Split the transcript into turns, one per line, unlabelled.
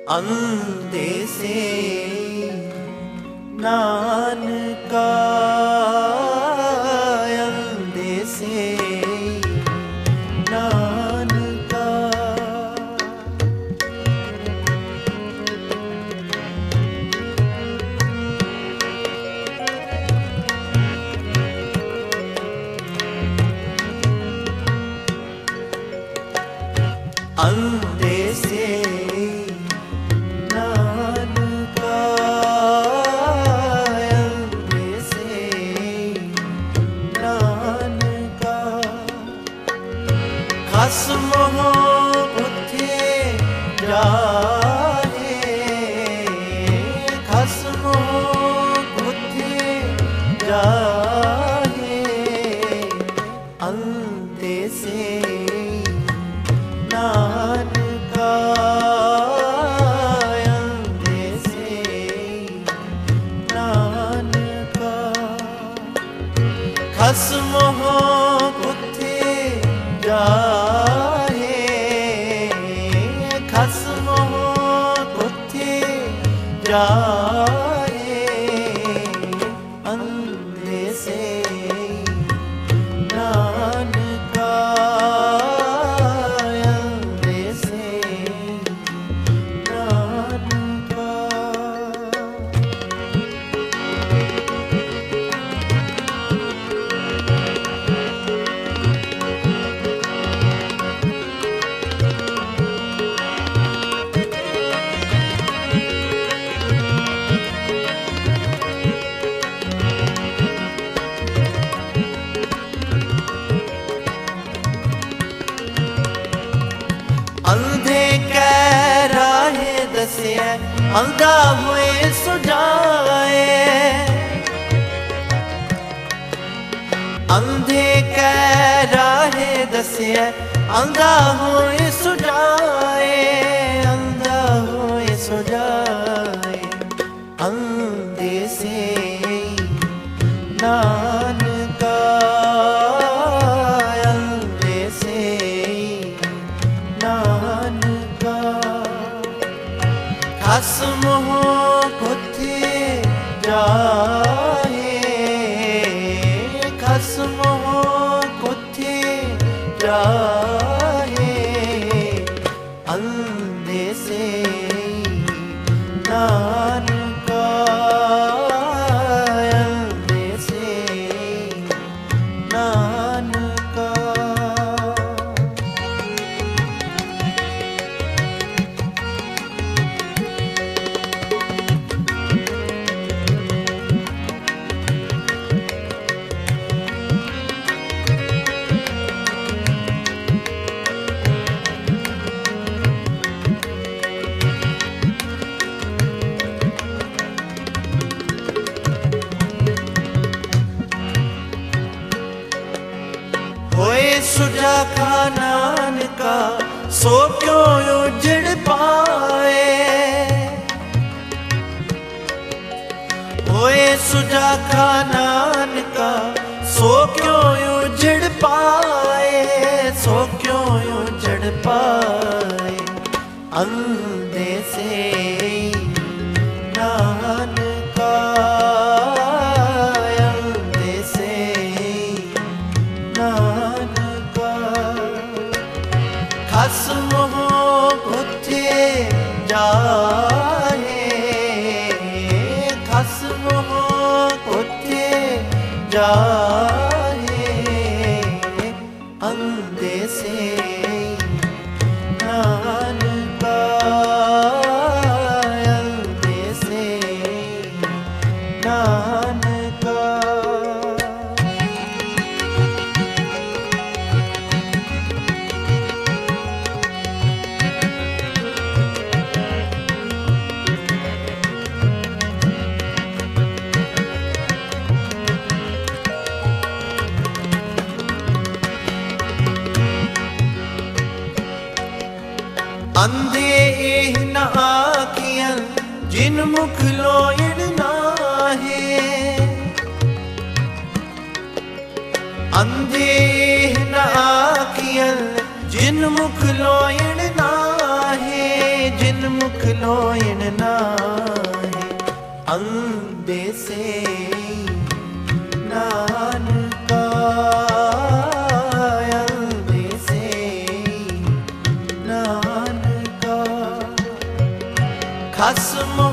अंधे से नानका, अंधे से नानका। अंधे से नानका, अंधे से नानका। खसम हो उठे जाहे, खसम हो उठे जाहे। अंधे से नानका, अंधे से नानका। खसम हो उठे जाहे, खसम हो उठे जाहे। अंधे से नानका, अंधे कह राहे दसिया, अंधा हुए सुझाए। अंधे कह राहे दसिया, अंधा हुए सुझाए, अंधा हुए सुझाए। अंधे से नानका, अंधे से नानका। खसम हो उठे जाहे, खसम हो उठे जाहे। अंधे से नानका, अंधे से नानका। होए सुजा खा नानका, सो क्यों उजड़ पाए। होए सुजा खा नानका, सो क्यों उजड़ पाए, सो क्यों उजड़ पाए। अंधे से नानका, अंधे से नानका। खसम हो उठे जाहे, खसम हो उठे जाहे। अंधे से नानका, अंधे से नानका। अंधे एह न आखियन, जिन मुख लोयण नाहे। अंधे एह न आखियन, जिन मुख लोयण नाहे, जिन मुख लोयन नाहे। अंधे से नानका, अंधे से नानका। खसम